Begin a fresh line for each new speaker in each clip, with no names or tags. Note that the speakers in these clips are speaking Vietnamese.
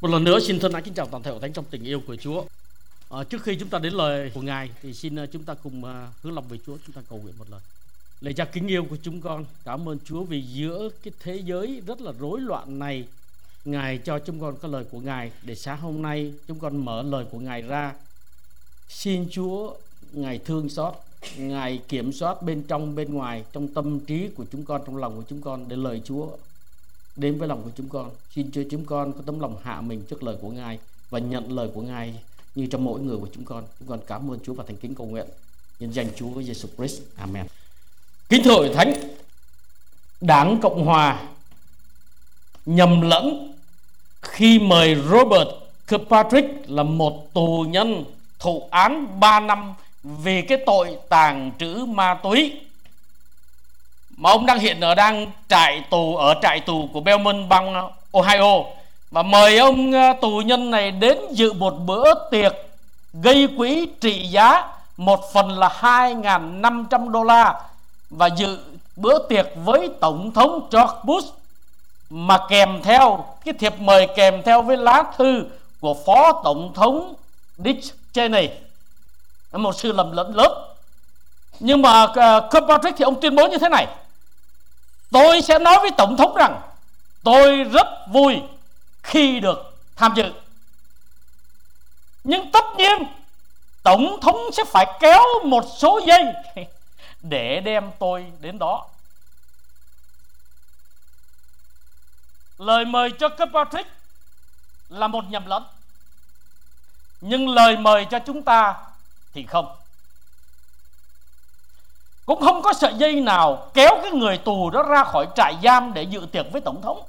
Một lần nữa xin thân ái kính chào toàn thể hội thánh trong tình yêu của Chúa. Trước khi chúng ta đến lời của Ngài thì xin chúng ta cùng hướng lòng về Chúa, chúng ta cầu nguyện một lần. Lạy Cha kính yêu của chúng con, cảm ơn Chúa vì giữa cái thế giới rất là rối loạn này, Ngài cho chúng con có lời của Ngài để sáng hôm nay chúng con mở lời của Ngài ra. Xin Chúa Ngài thương xót, Ngài kiểm soát bên trong bên ngoài, trong tâm trí của chúng con, trong lòng của chúng con, để lời Chúa đến với lòng của chúng con. Xin Chúa chúng con có tấm lòng hạ mình trước lời của Ngài và nhận lời của Ngài như trong mỗi người của chúng con. Chúng con cảm ơn Chúa và thành kính cầu nguyện nhân danh Chúa Giêsu Christ. Amen. Kính thưa hội thánh, Đảng Cộng Hòa nhầm lẫn khi mời Robert Kirkpatrick là một tù nhân thụ án 3 năm vì cái tội tàng trữ ma túy, mà ông đang hiện ở trại tù của Belmont, bang Ohio, và mời ông tù nhân này đến dự một bữa tiệc gây quỹ trị giá một phần là $2.500 và dự bữa tiệc với Tổng thống George Bush, mà kèm theo cái thiệp mời kèm theo với lá thư của Phó Tổng thống Dick Cheney, một sự lầm lẫn lớn. Nhưng mà Kirkpatrick thì ông tuyên bố như thế này: tôi sẽ nói với Tổng thống rằng tôi rất vui khi được tham dự, nhưng tất nhiên Tổng thống sẽ phải kéo một số dây để đem tôi đến đó. Lời mời cho Kirkpatrick là một nhầm lẫn, nhưng lời mời cho chúng ta thì không. Cũng không có sợi dây nào kéo cái người tù đó ra khỏi trại giam để dự tiệc với Tổng thống.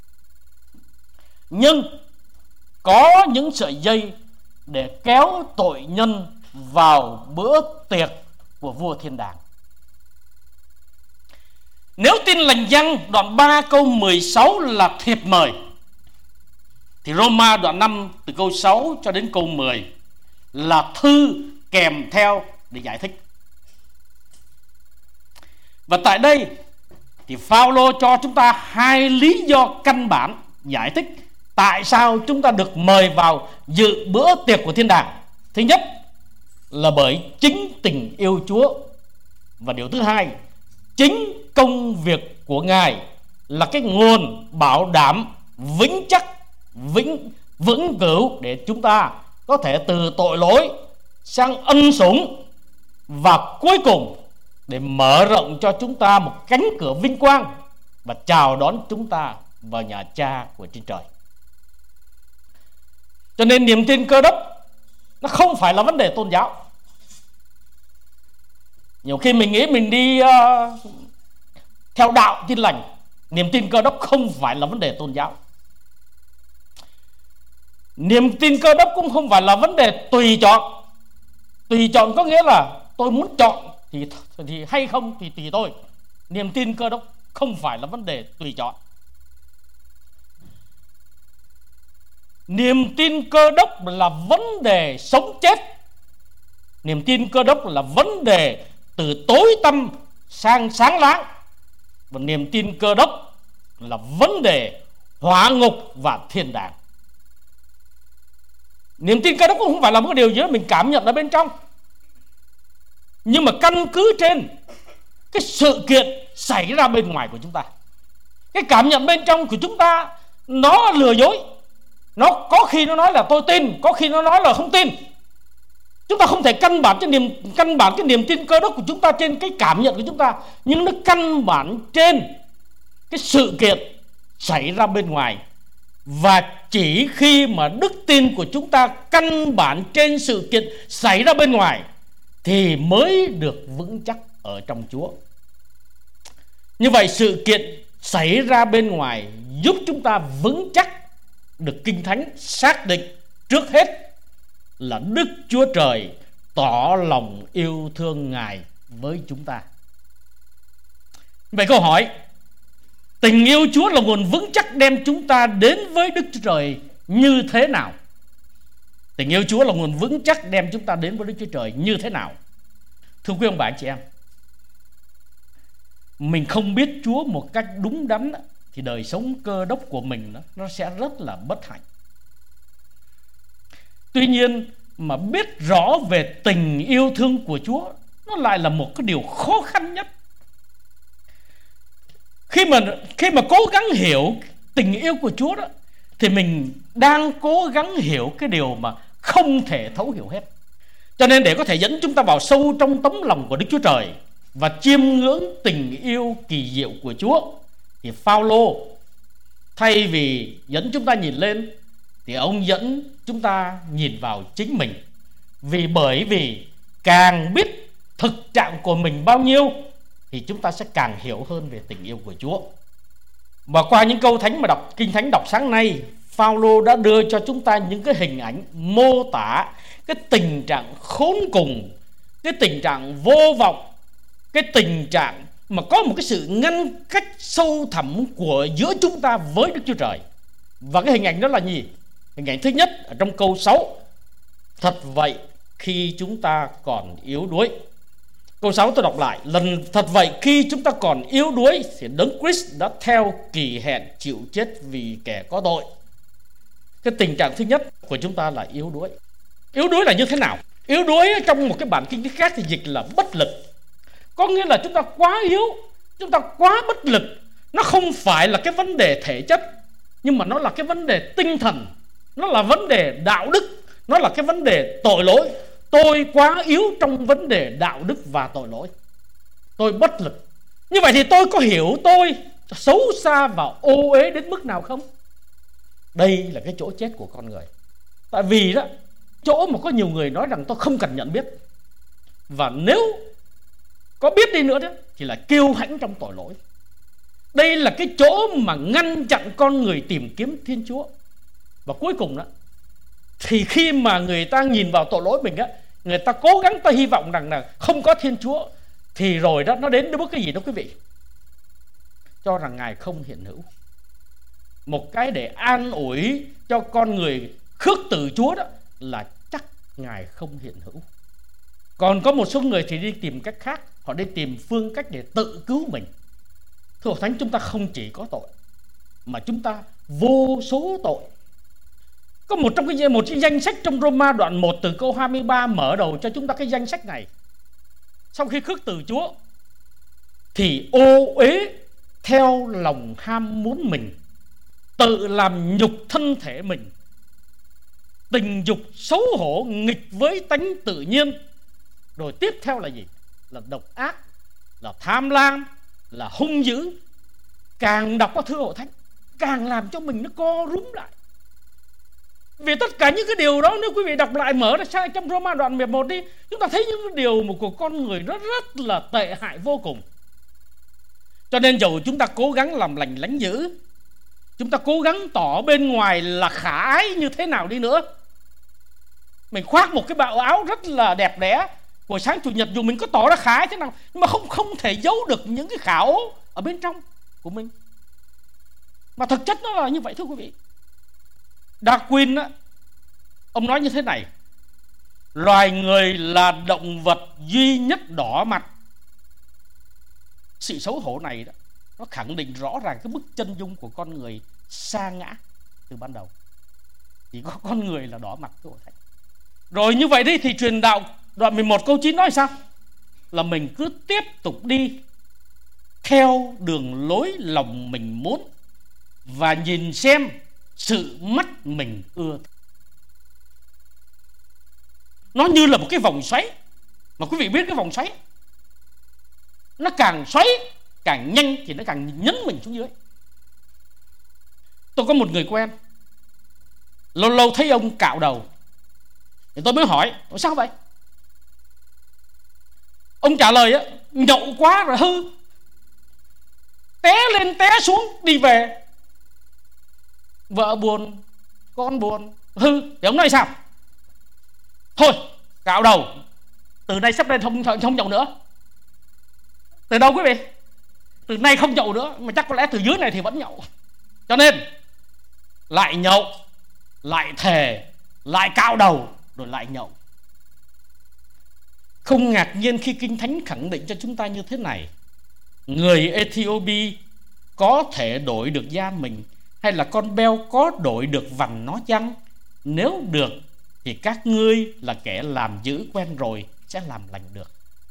Nhưng có những sợi dây để kéo tội nhân vào bữa tiệc của vua thiên đàng. Nếu Tin Lành Giăng đoạn 3 câu 16 là thiệp mời, thì Roma đoạn 5 từ câu 6 cho đến câu 10 là thư kèm theo để giải thích. Và tại đây thì Phaolô cho chúng ta hai lý do căn bản giải thích tại sao chúng ta được mời vào dự bữa tiệc của thiên đàng. Thứ nhất là bởi chính tình yêu Chúa, và điều thứ hai, chính công việc của Ngài là cái nguồn bảo đảm vững chắc, vững cửu để chúng ta có thể từ tội lỗi sang ân sủng, và cuối cùng để mở rộng cho chúng ta một cánh cửa vinh quang và chào đón chúng ta vào nhà Cha của trên trời. Cho nên niềm tin Cơ Đốc nó không phải là vấn đề tôn giáo. Nhiều khi mình nghĩ mình đi theo đạo Tin Lành. Niềm tin Cơ Đốc không phải là vấn đề tôn giáo. Niềm tin Cơ Đốc cũng không phải là vấn đề tùy chọn. Tùy chọn có nghĩa là tôi muốn chọn thì hay không thì tùy tôi. Niềm tin Cơ Đốc không phải là vấn đề tùy chọn. Niềm tin Cơ Đốc là vấn đề sống chết. Niềm tin Cơ Đốc là vấn đề từ tối tăm sang sáng láng. Và niềm tin Cơ Đốc là vấn đề hỏa ngục và thiên đàng. Niềm tin Cơ Đốc cũng không phải là một điều gì đó mình cảm nhận ở bên trong, nhưng mà căn cứ trên cái sự kiện xảy ra bên ngoài của chúng ta. Cái cảm nhận bên trong của chúng ta nó lừa dối. Nó có khi nó nói là tôi tin, có khi nó nói là không tin. Chúng ta không thể căn bản cái niềm tin Cơ Đốc của chúng ta trên cái cảm nhận của chúng ta, nhưng nó căn bản trên cái sự kiện xảy ra bên ngoài. Và chỉ khi mà đức tin của chúng ta căn bản trên sự kiện xảy ra bên ngoài thì mới được vững chắc ở trong Chúa. Như vậy sự kiện xảy ra bên ngoài giúp chúng ta vững chắc, được Kinh Thánh xác định trước hết là Đức Chúa Trời tỏ lòng yêu thương Ngài với chúng ta. Vậy câu hỏi, tình yêu Chúa là nguồn vững chắc đem chúng ta đến với Đức Chúa Trời như thế nào? Tình yêu Chúa là nguồn vững chắc đem chúng ta đến với Đức Chúa Trời như thế nào? Thưa quý ông bà anh chị em, mình không biết Chúa một cách đúng đắn thì đời sống cơ đốc của mình nó sẽ rất là bất hạnh. Tuy nhiên mà biết rõ về tình yêu thương của Chúa, nó lại là một cái điều khó khăn nhất. Khi mà cố gắng hiểu tình yêu của Chúa đó, thì mình đang cố gắng hiểu cái điều mà không thể thấu hiểu hết. Cho nên để có thể dẫn chúng ta vào sâu trong tấm lòng của Đức Chúa Trời và chiêm ngưỡng tình yêu kỳ diệu của Chúa, thì Phao-lô thay vì dẫn chúng ta nhìn lên, thì ông dẫn chúng ta nhìn vào chính mình. Bởi vì càng biết thực trạng của mình bao nhiêu, thì chúng ta sẽ càng hiểu hơn về tình yêu của Chúa. Và qua những câu thánh mà Kinh Thánh đọc sáng nay, Phao-lô đã đưa cho chúng ta những cái hình ảnh mô tả cái tình trạng khốn cùng, cái tình trạng vô vọng, cái tình trạng mà có một cái sự ngăn cách sâu thẳm của giữa chúng ta với Đức Chúa Trời. Và cái hình ảnh đó là gì? Hình ảnh thứ nhất ở trong câu 6: thật vậy khi chúng ta còn yếu đuối. Câu 6 tôi đọc lại: thật vậy khi chúng ta còn yếu đuối, thì Đấng Christ đã theo kỳ hẹn chịu chết vì kẻ có tội. Cái tình trạng thứ nhất của chúng ta là yếu đuối. Yếu đuối là như thế nào? Yếu đuối trong một cái bản kinh thánh khác thì dịch là bất lực. Có nghĩa là chúng ta quá yếu, chúng ta quá bất lực. Nó không phải là cái vấn đề thể chất, nhưng mà nó là cái vấn đề tinh thần, nó là vấn đề đạo đức, nó là cái vấn đề tội lỗi. Tôi quá yếu trong vấn đề đạo đức và tội lỗi. Tôi bất lực. Như vậy thì tôi có hiểu tôi xấu xa và ô uế đến mức nào không? Đây là cái chỗ chết của con người. Tại vì đó, chỗ mà có nhiều người nói rằng tôi không cần nhận biết, và nếu có biết đi nữa đó thì là kiêu hãnh trong tội lỗi. Đây là cái chỗ mà ngăn chặn con người tìm kiếm Thiên Chúa. Và cuối cùng đó, thì khi mà người ta nhìn vào tội lỗi mình á, người ta cố gắng, ta hy vọng rằng là không có Thiên Chúa, thì rồi đó nó đến bước cái gì đó quý vị? Cho rằng Ngài không hiện hữu. Một cái để an ủi cho con người khước từ Chúa đó là chắc Ngài không hiện hữu. Còn có một số người thì đi tìm cách khác, họ đi tìm phương cách để tự cứu mình. Thưa Hội Thánh, chúng ta không chỉ có tội, mà chúng ta vô số tội. Có một cái danh sách trong Roma đoạn 1 từ câu 23 mở đầu cho chúng ta cái danh sách này. Sau khi khước từ Chúa thì ô uế theo lòng ham muốn mình, tự làm nhục thân thể mình, tình dục xấu hổ nghịch với tánh tự nhiên. Rồi tiếp theo là gì? Là độc ác, là tham lam, là hung dữ. Càng đọc qua Thưa Hội Thánh, càng làm cho mình nó co rúm lại. Vì tất cả những cái điều đó, nếu quý vị đọc lại mở ra sang trong Roma đoạn 11 đi, chúng ta thấy những cái điều mà của con người nó rất là tệ hại vô cùng. Cho nên dầu chúng ta cố gắng làm lành lánh dữ, chúng ta cố gắng tỏ bên ngoài là khả ái như thế nào đi nữa, mình khoác một cái bộ áo rất là đẹp đẽ của sáng chủ nhật, dù mình có tỏ ra khả ái thế nào, nhưng mà không thể giấu được những cái khả ố ở bên trong của mình. Mà thực chất nó là như vậy thưa quý vị. Darwin á, ông nói như thế này: loài người là động vật duy nhất đỏ mặt. Sự xấu hổ này đó, nó khẳng định rõ ràng cái bức chân dung của con người sa ngã từ ban đầu. Chỉ có con người là đỏ mặt thôi. Rồi như vậy đi thì truyền đạo đoạn 11 câu 9 nói sao? Là mình cứ tiếp tục đi theo đường lối lòng mình muốn, và nhìn xem sự mắt mình ưa. Nó như là một cái vòng xoáy. Mà quý vị biết cái vòng xoáy, nó càng xoáy càng nhanh thì nó càng nhấn mình xuống dưới. Tôi có một người quen, lâu lâu thấy ông cạo đầu thì tôi mới hỏi sao vậy? Ông trả lời á, nhậu quá rồi hư, té lên té xuống đi về, vợ buồn, con buồn, hư. Thì ông nói sao? Thôi cạo đầu, từ nay sắp lên không nhậu nữa. Từ đâu quý vị? Từ nay không nhậu nữa, mà chắc có lẽ từ dưới này thì vẫn nhậu. Cho nên lại nhậu, lại thề, lại cạo đầu, rồi lại nhậu. Không ngạc nhiên khi Kinh Thánh khẳng định cho chúng ta như thế này: người Ethiopia có thể đổi được da mình, hay là con beo có đổi được vằn nó chăng? Nếu được thì các ngươi là kẻ làm dữ quen rồi sẽ làm lành được.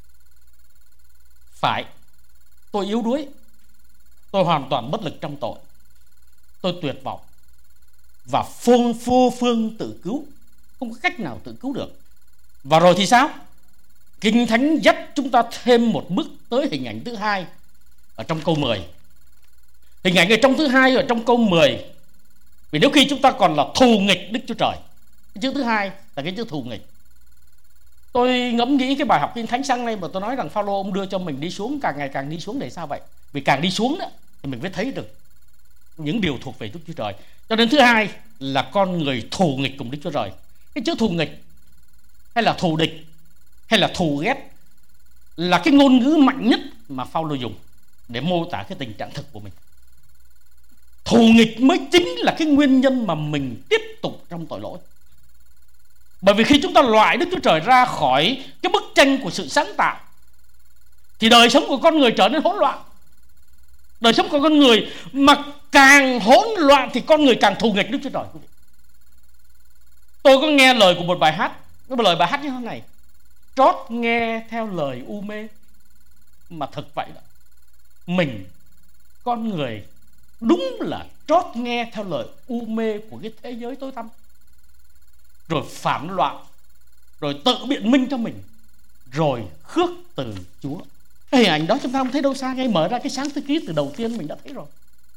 Phải, tôi yếu đuối, tôi hoàn toàn bất lực trong tội, tôi tuyệt vọng và vô phương tự cứu, không có cách nào tự cứu được. Và rồi thì sao? Kinh Thánh dắt chúng ta thêm một bước tới hình ảnh thứ hai ở trong câu 10. Hình ảnh ở trong thứ hai ở trong câu 10. Vì nếu khi chúng ta còn là thù nghịch Đức Chúa Trời, cái chữ thứ hai là cái chữ thù nghịch. Tôi ngẫm nghĩ cái bài học Kinh Thánh sáng nay mà tôi nói rằng Phaolô ông đưa cho mình đi xuống, càng ngày càng đi xuống. Để sao vậy? Vì càng đi xuống đó, thì mình mới thấy được những điều thuộc về Đức Chúa Trời. Cho nên thứ hai là con người thù nghịch cùng Đức Chúa Trời. Cái chữ thù nghịch hay là thù địch hay là thù ghét là cái ngôn ngữ mạnh nhất mà Phaolô dùng để mô tả cái tình trạng thực của mình. Thù nghịch mới chính là cái nguyên nhân mà mình tiếp tục trong tội lỗi. Bởi vì khi chúng ta loại Đức Chúa Trời ra khỏi cái bức tranh của sự sáng tạo thì đời sống của con người trở nên hỗn loạn. Đời sống của con người mà càng hỗn loạn thì con người càng thù nghịch Đức Chúa Trời. Tôi có nghe lời của một bài hát. Cái lời bài hát như thế này: trót nghe theo lời u mê. Mà thật vậy đó, mình con người đúng là trót nghe theo lời u mê của cái thế giới tối tăm, rồi phản loạn, rồi tự biện minh cho mình, rồi khước từ Chúa. Cái hình ảnh đó chúng ta không thấy đâu xa, ngay mở ra cái Sáng Thế Ký từ đầu tiên mình đã thấy rồi.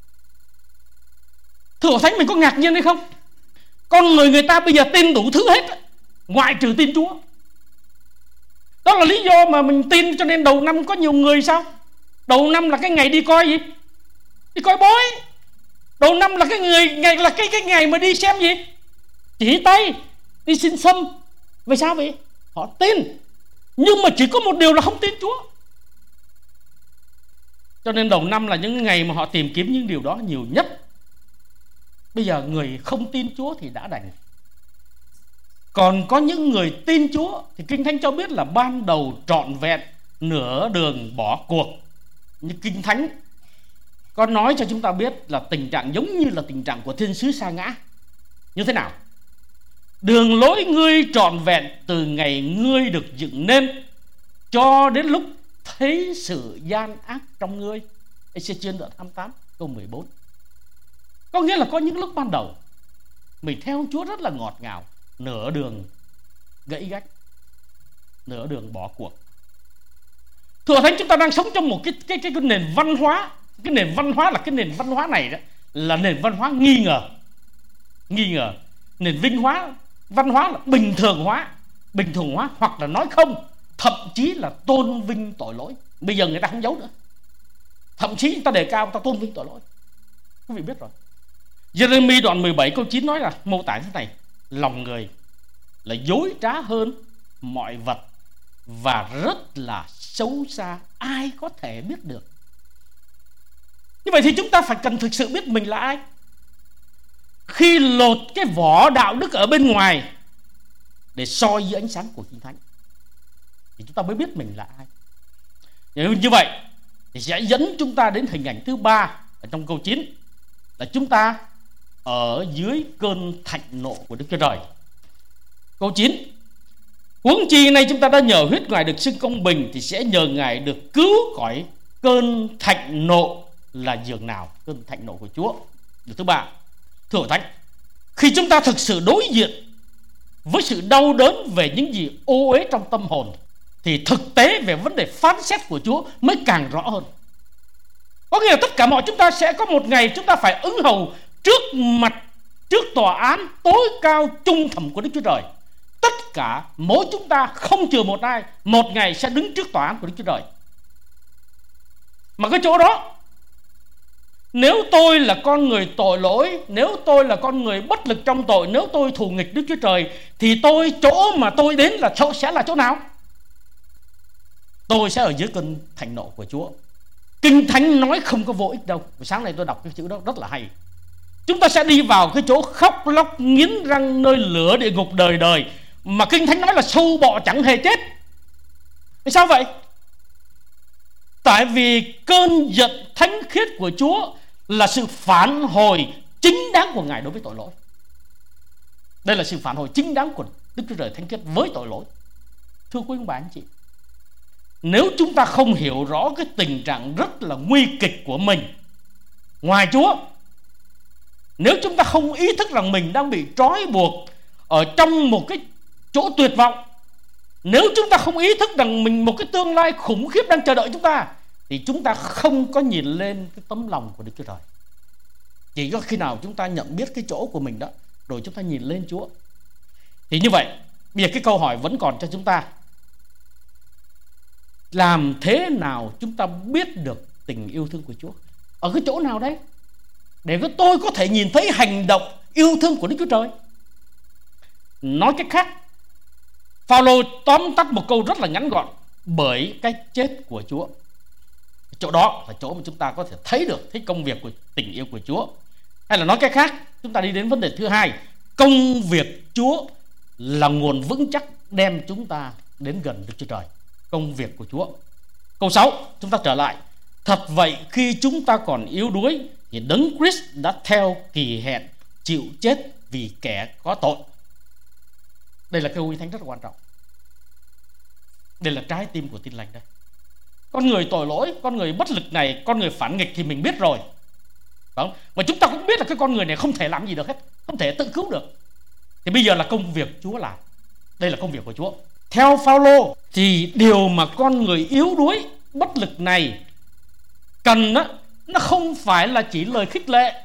Thưa Hội Thánh, mình có ngạc nhiên hay không? Con người ta bây giờ tin đủ thứ hết, ngoại trừ tin Chúa. Đó là lý do mà mình tin cho nên đầu năm có nhiều người sao? Đầu năm là cái ngày đi coi gì? Đi coi bói. Đầu năm là cái ngày là cái ngày mà đi xem gì? Chỉ tay, đi xin xăm. Vì sao vậy? Họ tin. Nhưng mà chỉ có một điều là không tin Chúa. Cho nên đầu năm là những ngày mà họ tìm kiếm những điều đó nhiều nhất. Bây giờ người không tin Chúa thì đã đành. Còn có những người tin Chúa thì Kinh Thánh cho biết là ban đầu trọn vẹn, nửa đường bỏ cuộc. Như Kinh Thánh có nói cho chúng ta biết là tình trạng giống như là tình trạng của thiên sứ sa ngã. Như thế nào? Đường lối ngươi trọn vẹn từ ngày ngươi được dựng nên cho đến lúc thấy sự gian ác trong ngươi. Ê-xê-chiên đoạn 28 câu 14. Có nghĩa là có những lúc ban đầu mình theo Chúa rất là ngọt ngào, nửa đường gãy gách, nửa đường bỏ cuộc. Thưa Thánh, chúng ta đang sống trong một cái nền văn hóa. Cái nền văn hóa là cái nền văn hóa này đó, là nền văn hóa nghi ngờ. Nền văn hóa là bình thường hóa hoặc là nói không, thậm chí là tôn vinh tội lỗi. Bây giờ người ta không giấu nữa, thậm chí người ta đề cao, người ta tôn vinh tội lỗi. Quý vị biết rồi. Giê-rê-mi đoạn 17 câu 9 nói là mô tả thế này: lòng người là dối trá hơn mọi vật và rất là xấu xa, ai có thể biết được. Như vậy thì chúng ta phải cần thực sự biết mình là ai. Khi lột cái vỏ đạo đức ở bên ngoài để soi dưới ánh sáng của Kinh Thánh thì chúng ta mới biết mình là ai. Như vậy thì sẽ dẫn chúng ta đến hình ảnh thứ ba ở trong câu 9, là chúng ta ở dưới cơn thạnh nộ của Đức Chúa Trời. Câu 9: huống chi nay chúng ta đã nhờ huyết Ngài được xưng công bình, thì sẽ nhờ Ngài được cứu khỏi cơn thạnh nộ là giường nào? Cơn thạnh nộ của Chúa. Điều thứ ba, thưa Hội Thánh, khi chúng ta thực sự đối diện với sự đau đớn về những gì ô uế trong tâm hồn, thì thực tế về vấn đề phán xét của Chúa mới càng rõ hơn. Có nghĩa là tất cả mọi chúng ta sẽ có một ngày chúng ta phải ứng hầu trước tòa án tối cao trung thẩm của Đức Chúa Trời. Tất cả mỗi chúng ta không chừa một ai, một ngày sẽ đứng trước tòa án của Đức Chúa Trời. Mà cái chỗ đó, nếu tôi là con người tội lỗi, nếu tôi là con người bất lực trong tội, nếu tôi thù nghịch Đức Chúa Trời, thì chỗ mà tôi đến là sẽ là chỗ nào? Tôi sẽ ở dưới cơn thạnh nộ của Chúa. Kinh Thánh nói không có vô ích đâu. Sáng nay tôi đọc cái chữ đó rất là hay. Chúng ta sẽ đi vào cái chỗ khóc lóc nghiến răng nơi lửa địa ngục đời đời, mà Kinh Thánh nói là sâu bọ chẳng hề chết. Vì sao vậy? Tại vì cơn giận thánh khiết của Chúa là sự phản hồi chính đáng của Ngài đối với tội lỗi. Đây là sự phản hồi chính đáng Đức Chúa Trời thánh khiết với tội lỗi. Thưa quý ông bà anh chị, nếu chúng ta không hiểu rõ cái tình trạng rất là nguy kịch của mình ngoài Chúa, nếu chúng ta không ý thức rằng mình đang bị trói buộc ở trong một cái chỗ tuyệt vọng, nếu chúng ta không ý thức rằng mình một cái tương lai khủng khiếp đang chờ đợi chúng ta, thì chúng ta không có nhìn lên cái tấm lòng của Đức Chúa Trời. Chỉ có khi nào chúng ta nhận biết cái chỗ của mình đó, rồi chúng ta nhìn lên Chúa. Thì như vậy, bây giờ cái câu hỏi vẫn còn cho chúng ta: làm thế nào chúng ta biết được tình yêu thương của Chúa? Ở cái chỗ nào đấy để tôi có thể nhìn thấy hành động yêu thương của Đức Chúa Trời? Nói cách khác, Phaolô tóm tắt một câu rất là ngắn gọn: bởi cái chết của Chúa. Chỗ đó là chỗ mà chúng ta có thể thấy được thấy công việc của tình yêu của Chúa. Hay là nói cách khác, chúng ta đi đến vấn đề thứ hai: công việc Chúa là nguồn vững chắc đem chúng ta đến gần Đức Chúa Trời. Công việc của Chúa. Câu 6, chúng ta trở lại: thật vậy, khi chúng ta còn yếu đuối thì Đấng Christ đã theo kỳ hẹn chịu chết vì kẻ có tội. Đây là câu uy thánh rất là quan trọng. Đây là trái tim của Tin Lành đây. Con người tội lỗi, con người bất lực này, con người phản nghịch thì mình biết rồi, phải không? Và chúng ta cũng biết là cái con người này không thể làm gì được hết, không thể tự cứu được. Thì bây giờ là công việc Chúa làm. Đây là công việc của Chúa. Theo Phaolô thì điều mà con người yếu đuối, bất lực này cần đó, nó không phải là chỉ lời khích lệ.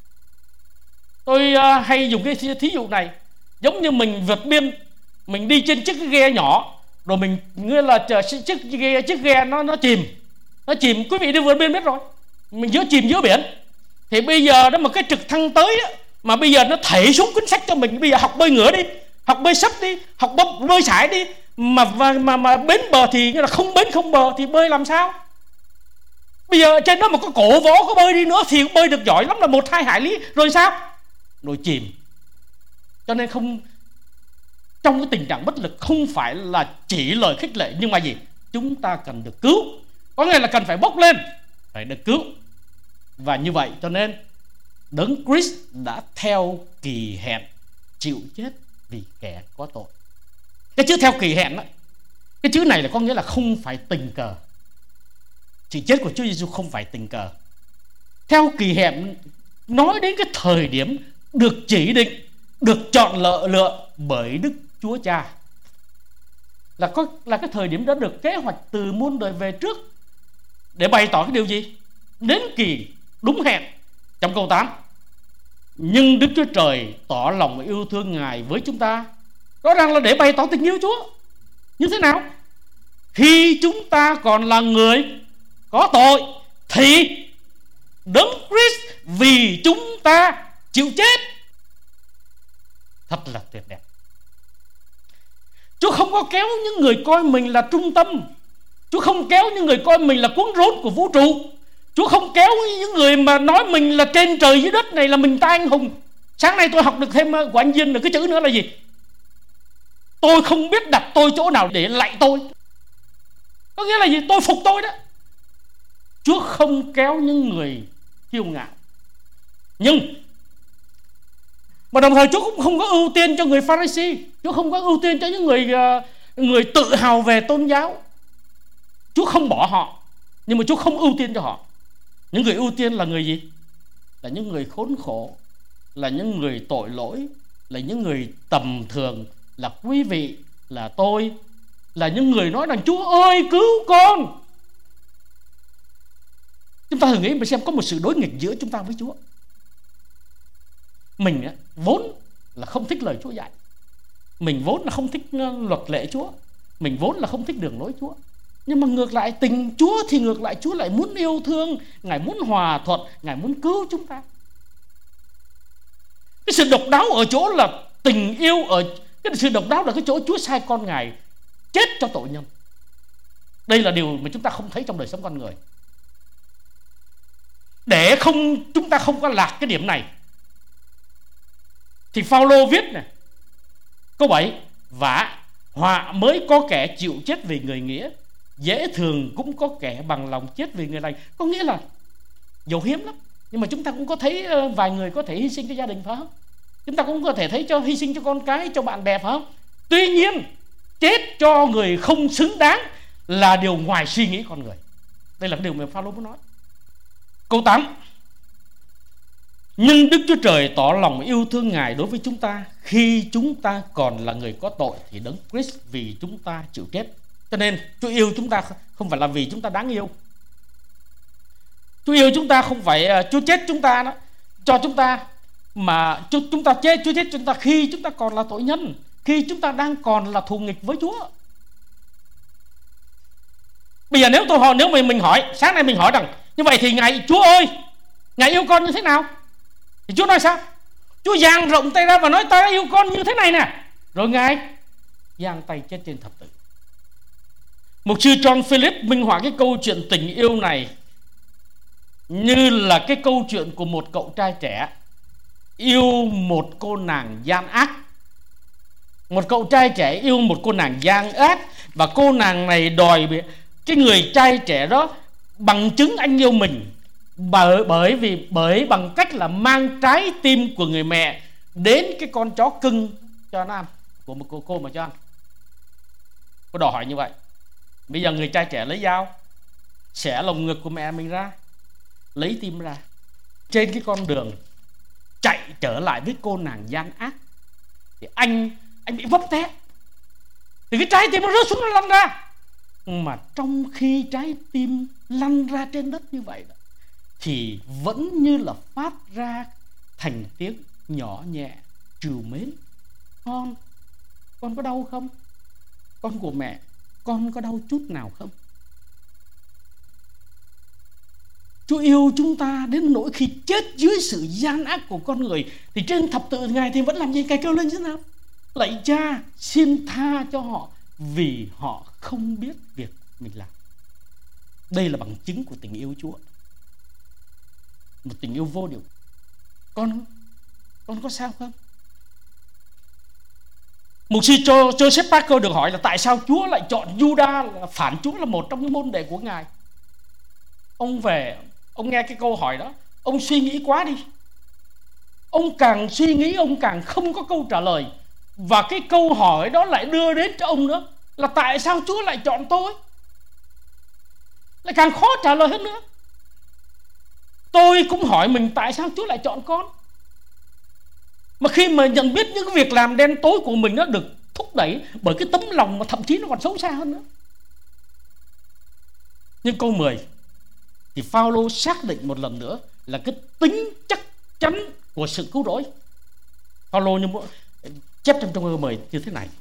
Tôi hay dùng cái thí dụ này: giống như mình vượt biên, mình đi trên chiếc ghe nhỏ, rồi mình nghĩa là chiếc ghe nó chìm. Quý vị đi vượt biên biết rồi, mình chìm giữa biển. Thì bây giờ đó mà cái trực thăng tới đó, mà bây giờ nó thảy xuống cuốn sách cho mình: bây giờ học bơi ngửa đi, học bơi sấp đi, học bơi sải đi. Mà bến bờ thì là không bến không bờ thì bơi làm sao? Bây giờ trên đó mà có cổ võ có bơi đi nữa thì bơi được giỏi lắm là 1-2 hải lý, rồi sao? Rồi chìm. Cho nên không, trong cái tình trạng bất lực không phải là chỉ lời khích lệ, nhưng mà gì? Chúng ta cần được cứu. Có nghĩa là cần phải bốc lên, phải được cứu. Và như vậy cho nên Đấng Christ đã theo kỳ hẹn chịu chết vì kẻ có tội. Cái chữ theo kỳ hẹn đó, cái chữ này là có nghĩa là không phải tình cờ. Sự chết của Chúa Giêsu không phải tình cờ. Theo kỳ hẹn nói đến cái thời điểm được chỉ định, được chọn lựa bởi Đức Chúa Cha, là cái thời điểm đã được kế hoạch từ muôn đời về trước, để bày tỏ cái điều gì? Đến kỳ đúng hẹn. Trong câu 8: nhưng Đức Chúa Trời tỏ lòng yêu thương Ngài với chúng ta, rõ ràng là để bày tỏ tình yêu Chúa. Như thế nào? Khi chúng ta còn là người có tội thì Đấng Christ vì chúng ta chịu chết. Thật là tuyệt đẹp. Chúa không có kéo những người coi mình là trung tâm. Chúa không kéo những người coi mình là cuốn rốn của vũ trụ. Chúa không kéo những người mà nói mình là trên trời dưới đất này, là mình ta anh hùng. Sáng nay tôi học được thêm của anh Duyên là cái chữ nữa là gì? Tôi không biết đặt tôi chỗ nào để lạy tôi. Có nghĩa là gì? Tôi phục tôi đó. Chúa không kéo những người kiêu ngạo. Nhưng mà đồng thời Chúa cũng không có ưu tiên cho người Pha-ri-si. Chúa không có ưu tiên cho những người tự hào về tôn giáo. Chúa không bỏ họ, nhưng mà Chúa không ưu tiên cho họ. Những người ưu tiên là người gì? Là những người khốn khổ, là những người tội lỗi, là những người tầm thường, là quý vị, là tôi, là những người nói rằng Chúa ơi cứu con. Chúng ta thử nghĩ mà xem, có một sự đối nghịch giữa chúng ta với Chúa. Mình vốn là không thích lời Chúa dạy, mình vốn là không thích luật lệ Chúa, mình vốn là không thích đường lối Chúa. Nhưng mà ngược lại tình Chúa thì ngược lại Chúa lại muốn yêu thương, Ngài muốn hòa thuận, Ngài muốn cứu chúng ta. Cái sự độc đáo ở chỗ là tình yêu, ở cái sự độc đáo là cái chỗ Chúa sai con Ngài chết cho tội nhân. Đây là điều mà chúng ta không thấy trong đời sống con người. Để chúng ta không có lạc cái điểm này thì Phaolô viết này, câu 7: và họa mới có kẻ chịu chết vì người nghĩa, dễ thường cũng có kẻ bằng lòng chết vì người lành. Có nghĩa là dầu hiếm lắm, nhưng mà chúng ta cũng có thấy vài người có thể hy sinh cho gia đình, phải không? Chúng ta cũng có thể thấy hy sinh cho con cái, cho bạn bè, phải không? Tuy nhiên chết cho người không xứng đáng là điều ngoài suy nghĩ con người. Đây là cái điều mà Phaolô muốn nói. Câu 8: nhưng Đức Chúa Trời tỏ lòng yêu thương Ngài đối với chúng ta khi chúng ta còn là người có tội thì Đấng Christ vì chúng ta chịu chết. Cho nên Chúa yêu chúng ta không phải là vì chúng ta đáng yêu. Chúa yêu chúng ta không phải Chúa chết chúng ta đó, cho chúng ta, mà chúng ta chết, Chúa chết chúng ta khi chúng ta còn là tội nhân, khi chúng ta đang còn là thù nghịch với Chúa. Bây giờ nếu mình hỏi, sáng nay mình hỏi rằng như vậy thì Ngài, Chúa ơi, Ngài yêu con như thế nào? Thì Chúa nói sao? Chúa dang rộng tay ra và nói ta yêu con như thế này nè. Rồi Ngài giang tay chết trên thập tự. Mục sư John Philip minh họa cái câu chuyện tình yêu này như là cái câu chuyện của một cậu trai trẻ yêu một cô nàng gian ác. Một cậu trai trẻ yêu một cô nàng gian ác, và cô nàng này đòi cái người trai trẻ đó bằng chứng anh yêu mình bởi bằng cách là mang trái tim của người mẹ đến cái con chó cưng cho nó ăn, của một cô mà cho ăn. Cô đòi hỏi như vậy. Bây giờ người trai trẻ lấy dao xẻ lồng ngực của mẹ mình ra, lấy tim ra. Trên cái con đường chạy trở lại với cô nàng gian ác thì anh bị vấp té, thì cái trái tim nó rớt xuống, nó lăn ra. Mà trong khi trái tim lăn ra trên đất như vậy đó, thì vẫn như là phát ra thành tiếng nhỏ nhẹ trìu mến: con có đau không? Con của mẹ, con có đau chút nào không? Chúa yêu chúng ta đến nỗi khi chết dưới sự gian ác của con người thì trên thập tự Ngài thì vẫn làm gì? Ngài kêu lên như thế nào? Lạy Cha, xin tha cho họ vì họ không biết việc mình làm. Đây là bằng chứng của tình yêu Chúa, một tình yêu vô điều. Con có sao không? Mục sư Joseph Parker được hỏi là tại sao Chúa lại chọn Judas là phản Chúa là một trong những môn đệ của Ngài. Ông về, ông nghe cái câu hỏi đó, ông suy nghĩ quá đi. Ông càng suy nghĩ, ông càng không có câu trả lời. Và cái câu hỏi đó lại đưa đến cho ông nữa là tại sao Chúa lại chọn tôi? Lại càng khó trả lời hơn nữa. Tôi cũng hỏi mình tại sao Chúa lại chọn con. Mà khi mà nhận biết những cái việc làm đen tối của mình nó được thúc đẩy bởi cái tấm lòng mà thậm chí nó còn xấu xa hơn nữa. Nhưng câu 10 thì Phaolô xác định một lần nữa là cái tính chắc chắn của sự cứu rỗi. Phaolô như chép trong câu 10 như thế này: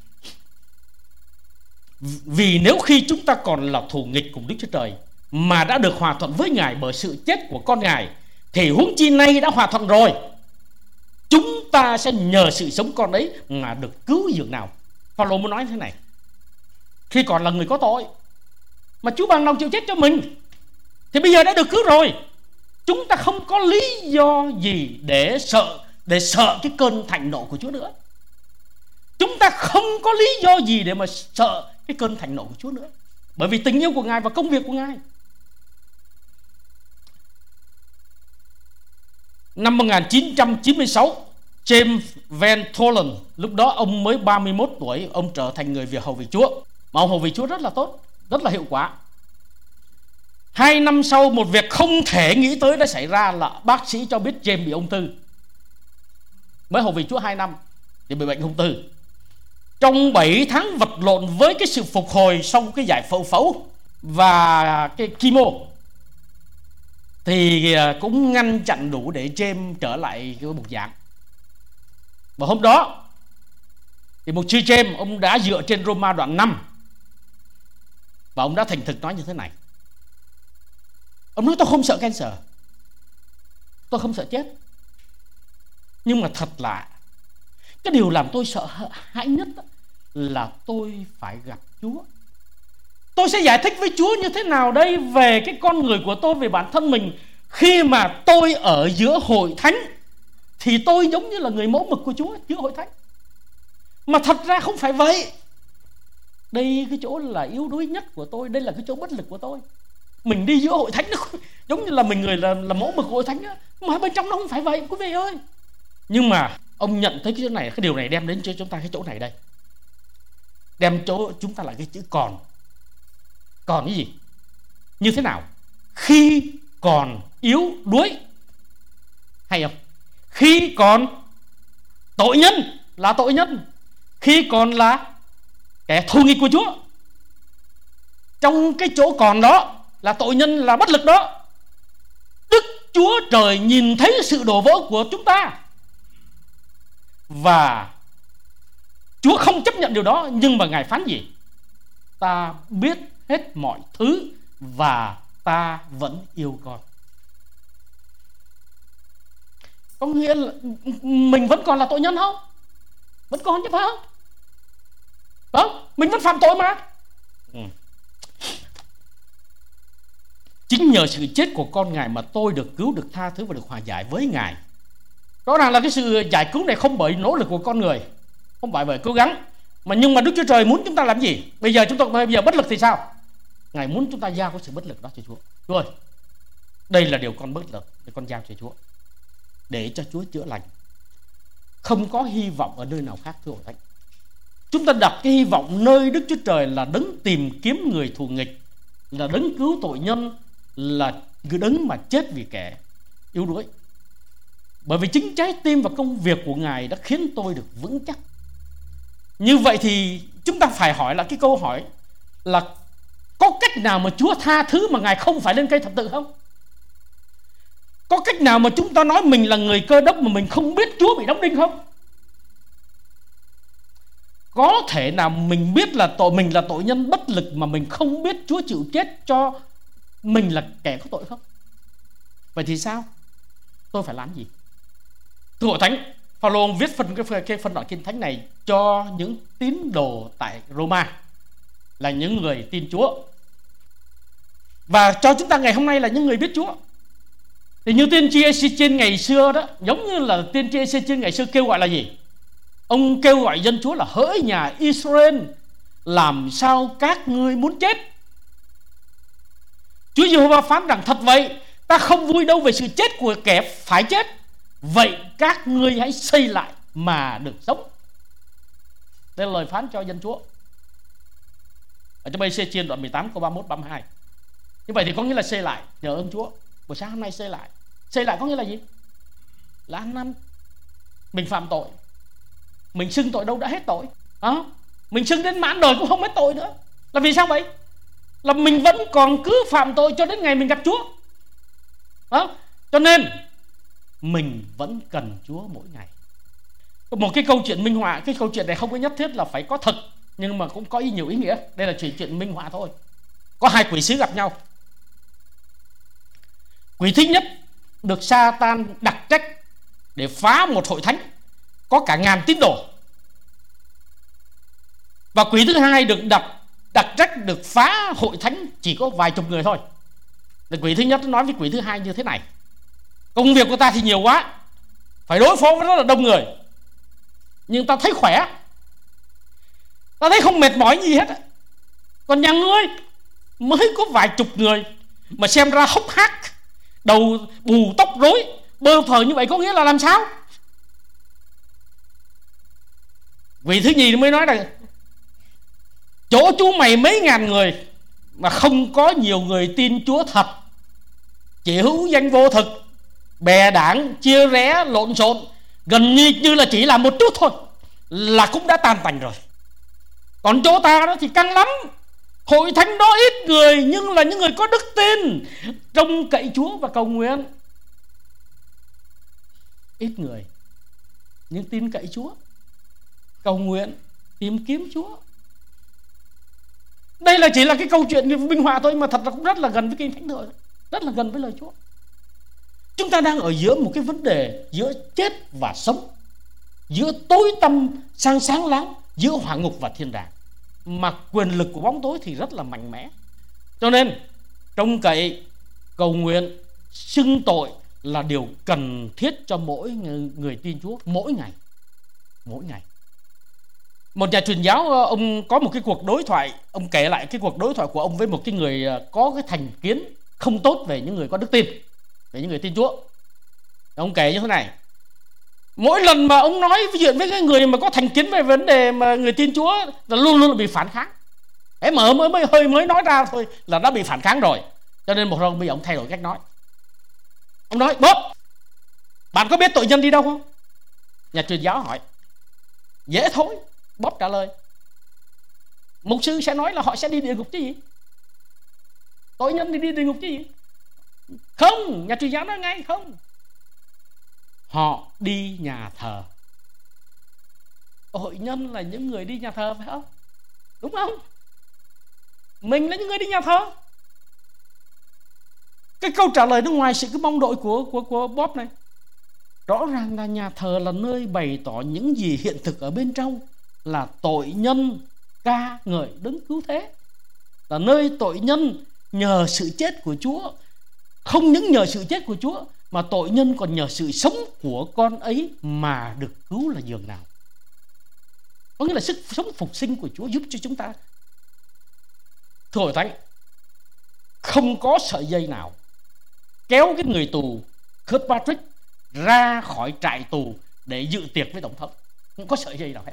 vì nếu khi chúng ta còn là thù nghịch cùng Đức Chúa Trời mà đã được hòa thuận với Ngài bởi sự chết của con Ngài, thì huống chi nay đã hòa thuận rồi, chúng ta sẽ nhờ sự sống con ấy mà được cứu dường nào. Phaolô muốn nói thế này: khi còn là người có tội mà Chúa bằng lòng chịu chết cho mình, thì bây giờ đã được cứu rồi, chúng ta không có lý do gì để sợ cái cơn thạnh nộ của Chúa nữa. Chúng ta không có lý do gì để mà sợ cái cơn thạnh nộ của Chúa nữa, bởi vì tình yêu của Ngài và công việc của Ngài. Năm 1996, James Van Tholen, lúc đó ông mới 31 tuổi, ông trở thành người việc hầu việc Chúa. Mà ông hầu việc Chúa rất là tốt, rất là hiệu quả. 2 năm sau, một việc không thể nghĩ tới đã xảy ra là bác sĩ cho biết James bị ung thư. Mới hầu việc Chúa 2 năm thì bị bệnh ung thư. Trong 7 tháng vật lộn với cái sự phục hồi sau cái giải phẫu và cái chemo thì cũng ngăn chặn đủ để James trở lại cái bục giảng. Và hôm đó thì mục sư James, ông đã dựa trên Roma đoạn 5 và ông đã thành thực nói như thế này. Ông nói: tôi không sợ cancer, tôi không sợ chết, nhưng mà thật lạ, cái điều làm tôi sợ hãi nhất là tôi phải gặp Chúa. Tôi sẽ giải thích với Chúa như thế nào đây về cái con người của tôi, về bản thân mình. Khi mà tôi ở giữa hội thánh thì tôi giống như là người mẫu mực của Chúa giữa hội thánh. Mà thật ra không phải vậy. Đây cái chỗ là yếu đuối nhất của tôi, đây là cái chỗ bất lực của tôi. Mình đi giữa hội thánh nó giống như là mình người là mẫu mực của hội thánh đó. Mà bên trong nó không phải vậy quý vị ơi. Nhưng mà ông nhận thấy cái điều này đem đến cho chúng ta cái chỗ này đây. đem chỗ chúng ta lại cái chữ còn. Còn cái gì? Như thế nào? Khi còn yếu đuối. Hay không? Khi còn tội nhân là tội nhân, khi còn là kẻ thù nghịch của Chúa. Trong cái chỗ còn đó là tội nhân, là bất lực đó, Đức Chúa Trời nhìn thấy sự đổ vỡ của chúng ta, và Chúa không chấp nhận điều đó. Nhưng mà Ngài phán gì? Ta biết hết mọi thứ và ta vẫn yêu con. Có nghĩa là mình vẫn còn là tội nhân không? Vẫn còn chứ phải không? Không, mình vẫn phạm tội mà. Chính nhờ sự chết của con Ngài mà tôi được cứu, được tha thứ và được hòa giải với Ngài. Rõ ràng là cái sự giải cứu này không bởi nỗ lực của con người, không phải bởi cố gắng, nhưng mà Đức Chúa Trời muốn chúng ta làm gì? Bây giờ bất lực thì sao? Ngài muốn chúng ta giao cái sự bất lực đó cho Chúa. Chúa ơi, đây là điều con bất lực, để con giao cho Chúa, để cho Chúa chữa lành. Không có hy vọng ở nơi nào khác, thưa hội thánh. Chúng ta đặt cái hy vọng nơi Đức Chúa Trời là đấng tìm kiếm người thù nghịch, là đấng cứu tội nhân, là đấng mà chết vì kẻ yếu đuối. Bởi vì chính trái tim và công việc của Ngài đã khiến tôi được vững chắc. Như vậy thì chúng ta phải hỏi là cái câu hỏi là có cách nào mà Chúa tha thứ mà Ngài không phải lên cây thập tự không? Có cách nào mà chúng ta nói mình là người Cơ Đốc mà mình không biết Chúa bị đóng đinh không? Có thể nào mình biết là mình là tội nhân bất lực mà mình không biết Chúa chịu chết cho mình là kẻ có tội không? Vậy thì sao? Tôi phải làm gì? Thưa hội thánh, Phaolô viết cái phân đoạn kinh thánh này cho những tín đồ tại Roma, là những người tin Chúa, và cho chúng ta ngày hôm nay là những người biết Chúa. Thì như tiên tri Ê-xê-chiên ngày xưa đó, giống như là tiên tri Ê-xê-chiên ngày xưa kêu gọi là gì? Ông kêu gọi dân Chúa là: hỡi nhà Israel, làm sao các ngươi muốn chết? Chúa Giê-hô-va phán rằng: thật vậy, ta không vui đâu về sự chết của kẻ phải chết. Vậy các ngươi hãy xây lại mà được sống. Đây là lời phán cho dân Chúa ở trong Ê-xê-chiên đoạn 18 câu 31-32. Như vậy thì có nghĩa là xây lại nhờ ơn Chúa. Buổi sáng hôm nay xây lại. Xây lại có nghĩa là gì? Là ăn năn. Mình phạm tội, mình xưng tội đâu đã hết tội à? Mình xưng đến mãn đời cũng không hết tội nữa. Là vì sao vậy? Là mình vẫn còn cứ phạm tội cho đến ngày mình gặp Chúa à? Cho nên mình vẫn cần Chúa mỗi ngày. Một cái câu chuyện minh họa. Cái câu chuyện này không có nhất thiết là phải có thật, nhưng mà cũng có nhiều ý nghĩa. Đây là chuyện minh họa thôi. Có hai quỷ sứ gặp nhau. Quỷ thứ nhất được Sa-tan đặc trách để phá một hội thánh có cả ngàn tín đồ, và quỷ thứ hai được đặc trách được phá hội thánh chỉ có vài chục người thôi. Thì quỷ thứ nhất nói với quỷ thứ hai như thế này: công việc của ta thì nhiều quá, phải đối phó với rất là đông người, nhưng ta thấy khỏe, ta thấy không mệt mỏi gì hết. Còn nhà ngươi mới có vài chục người mà xem ra hốc hác, đầu bù tóc rối, bơ phờ như vậy, có nghĩa là làm sao? Vị thứ nhì mới nói rằng: chỗ chú mày mấy ngàn người mà không có nhiều người tin Chúa thật, chỉ hữu danh vô thực, bè đảng, chia rẽ, lộn xộn, gần như là chỉ là một chút thôi là cũng đã tan tành rồi. Còn chỗ ta đó thì căng lắm. Hội thánh đó ít người nhưng là những người có đức tin, trông cậy Chúa và cầu nguyện. Ít người nhưng tin cậy Chúa, cầu nguyện, tìm kiếm Chúa. Đây là chỉ là cái câu chuyện minh họa thôi, mà thật là cũng rất là gần với kinh thánh thôi, rất là gần với lời Chúa. Chúng ta đang ở giữa một cái vấn đề giữa chết và sống, giữa tối tăm sang sáng láng, giữa hỏa ngục và thiên đàng, mà quyền lực của bóng tối thì rất là mạnh mẽ. Cho nên trông cậy, cầu nguyện, xưng tội là điều cần thiết cho mỗi người tin Chúa mỗi ngày. Mỗi ngày. Một nhà truyền giáo, ông có một cái cuộc đối thoại. Ông kể lại cái cuộc đối thoại của ông với một cái người có cái thành kiến không tốt về những người có đức tin, về những người tin Chúa. Ông kể như thế này: Mỗi lần mà ông nói chuyện với cái người mà có thành kiến về vấn đề mà người tin Chúa là luôn luôn bị phản kháng. Thế mà mới nói ra thôi là đã bị phản kháng rồi. Cho nên một hôm bây giờ ông thay đổi cách nói. Ông nói: Bob, bạn có biết tội nhân đi đâu không? Nhà truyền giáo hỏi. Dễ thôi, Bob trả lời. Mục sư sẽ nói là họ sẽ đi địa ngục chứ gì? Tội nhân thì đi địa ngục chứ gì? Không, nhà truyền giáo nói ngay không. Họ đi nhà thờ. Tội nhân là những người đi nhà thờ, phải không? Đúng không? Mình là những người đi nhà thờ. Cái câu trả lời nó ngoài sự cái mong đợi của Bob này. Rõ ràng là nhà thờ là nơi bày tỏ những gì hiện thực ở bên trong, là tội nhân ca ngợi đấng cứu thế, là nơi tội nhân nhờ sự chết của Chúa. Không những nhờ sự chết của Chúa mà tội nhân còn nhờ sự sống của con ấy mà được cứu là dường nào. Có nghĩa là sức sống phục sinh của Chúa giúp cho chúng ta. Thưa hội thánh, không có sợi dây nào kéo cái người tù Kirkpatrick ra khỏi trại tù để dự tiệc với tổng thống. Không có sợi dây nào hết.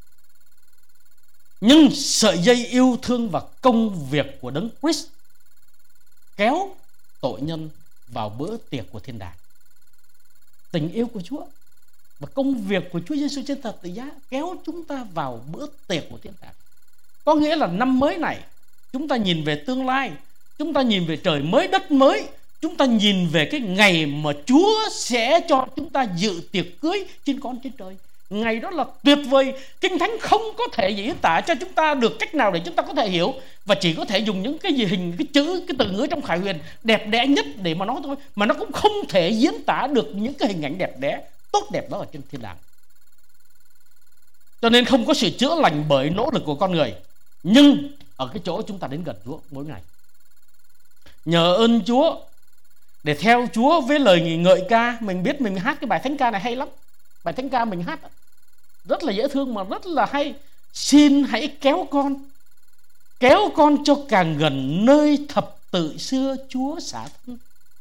Nhưng sợi dây yêu thương và công việc của đấng Christ kéo tội nhân vào bữa tiệc của thiên đàng. Tình yêu của Chúa và công việc của Chúa Giêsu trên thập tự giá kéo chúng ta vào bữa tiệc của thiên đàng. Có nghĩa là năm mới này chúng ta nhìn về tương lai, chúng ta nhìn về trời mới đất mới, chúng ta nhìn về cái ngày mà Chúa sẽ cho chúng ta dự tiệc cưới trên con trên trời. Ngày đó là tuyệt vời. Kinh Thánh không có thể diễn tả cho chúng ta được cách nào để chúng ta có thể hiểu, và chỉ có thể dùng những cái gì hình, cái chữ, cái từ ngữ trong Khải Huyền đẹp đẽ nhất để mà nói thôi. Mà nó cũng không thể diễn tả được những cái hình ảnh đẹp đẽ, tốt đẹp đó ở trên thiên đàng. Cho nên không có sự chữa lành bởi nỗ lực của con người, nhưng ở cái chỗ chúng ta đến gần Chúa mỗi ngày. Nhờ ơn Chúa, để theo Chúa với lời ngợi ca. Mình biết mình hát cái bài thánh ca này hay lắm. Bài thánh ca mình hát rất là dễ thương mà rất là hay. Xin hãy kéo con cho càng gần nơi thập tự xưa Chúa xả thân.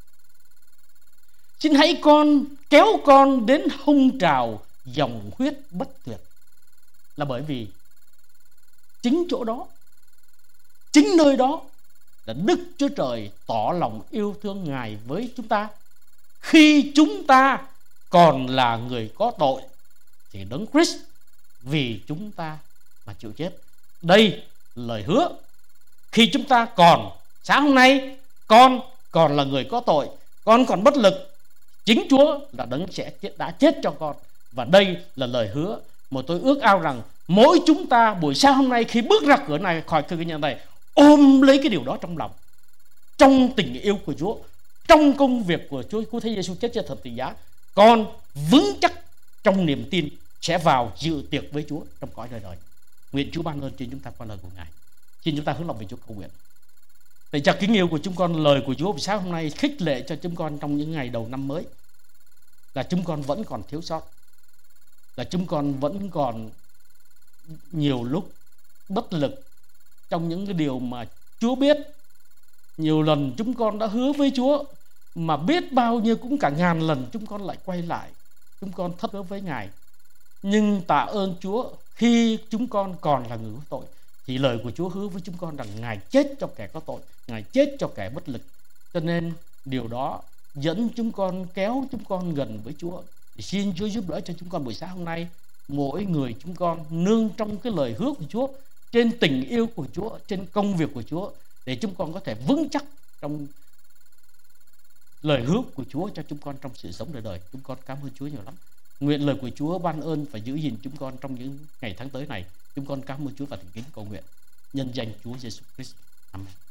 Xin hãy kéo con đến hung trào dòng huyết bất tuyệt. Là bởi vì chính chỗ đó, chính nơi đó là Đức Chúa Trời tỏ lòng yêu thương Ngài với chúng ta. Khi chúng ta còn là người có tội thì đấng Christ vì chúng ta mà chịu chết. Đây lời hứa. Khi chúng ta sáng hôm nay con còn là người có tội, con còn bất lực, chính Chúa là đấng đã chết cho con. Và đây là lời hứa mà tôi ước ao rằng mỗi chúng ta buổi sáng hôm nay khi bước ra cửa này, khỏi cửa nhà này, ôm lấy cái điều đó trong lòng, trong tình yêu của Chúa, trong công việc của Chúa Cứu Thế Giêsu chết trên thập tự giá. Con vững chắc trong niềm tin sẽ vào dự tiệc với Chúa trong cõi đời đời. Nguyện Chúa ban ơn cho chúng ta qua lời của Ngài. Xin chúng ta hướng lòng về Chúa cầu nguyện. Vậy cha kính yêu của chúng con, lời của Chúa buổi sáng hôm nay khích lệ cho chúng con trong những ngày đầu năm mới, là chúng con vẫn còn thiếu sót, là chúng con vẫn còn nhiều lúc bất lực trong những cái điều mà Chúa biết. Nhiều lần chúng con đã hứa với Chúa, mà biết bao nhiêu cũng cả ngàn lần chúng con lại quay lại, chúng con thất hứa với Ngài. Nhưng tạ ơn Chúa, khi chúng con còn là người có tội thì lời của Chúa hứa với chúng con rằng Ngài chết cho kẻ có tội, Ngài chết cho kẻ bất lực. Cho nên điều đó dẫn chúng con, kéo chúng con gần với Chúa. Thì xin Chúa giúp đỡ cho chúng con buổi sáng hôm nay, mỗi người chúng con nương trong cái lời hứa của Chúa, trên tình yêu của Chúa, trên công việc của Chúa, để chúng con có thể vững chắc trong lời hứa của Chúa cho chúng con trong sự sống đời đời. Chúng con cảm ơn Chúa nhiều lắm. Nguyện lời của Chúa ban ơn và giữ gìn chúng con trong những ngày tháng tới này. Chúng con cảm ơn Chúa và thành kính cầu nguyện nhân danh Chúa Giêsu Christ. Amen.